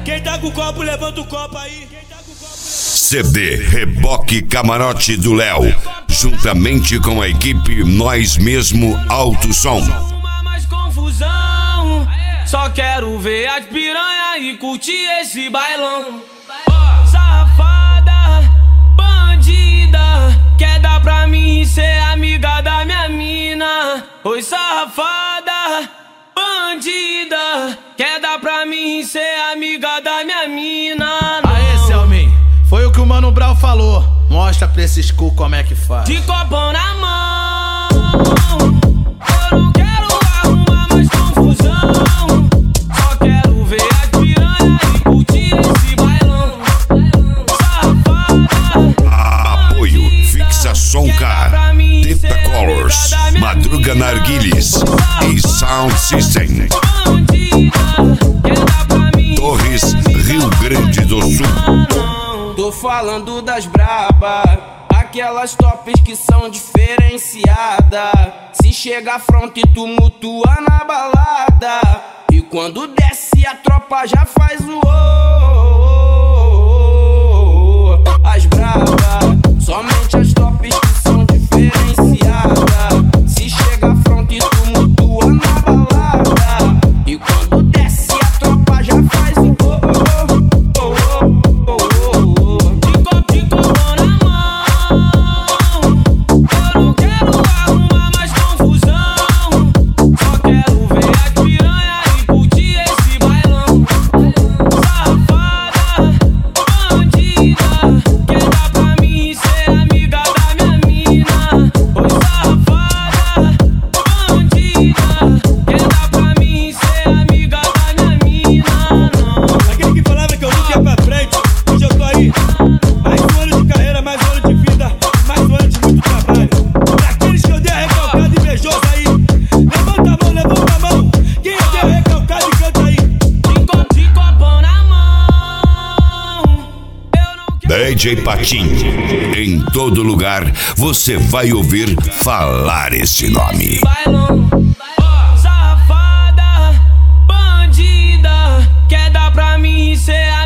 Quem tá com o copo, levanta o copo aí. CD Reboque Camarote do Léo, juntamente com a equipe Nós Mesmo Alto Som. Arruma mais confusão. Só quero ver as piranha e curtir esse bailão. Safada, bandida, quer dar pra mim ser amiga da minha mina. Oi, safada, bandida, quer dar pra mim ser amiga da minha mina. Aê, Selmin, foi o que o Mano Brown falou. Mostra pra esses cu como é que faz. De copão na mão, eu não quero arrumar mais confusão. Só quero ver as piranha e curtir esse bailão. Safada, Apoio Fixação Car, Teta Colors, Madruga Narguiles e Sound System. Torres, Rio Grande do Sul. Tô falando das braba, aquelas tops que são diferenciadas. Se chega front e tumultua na balada, e quando desce a tropa já faz o as braba, somente as tops que são diferenciadas. Se chega front e tumultua na balada, e quando desce a tropa já faz o DJ Patim. Em todo lugar você vai ouvir falar esse nome. Safada, bandida, quer dar pra mim ser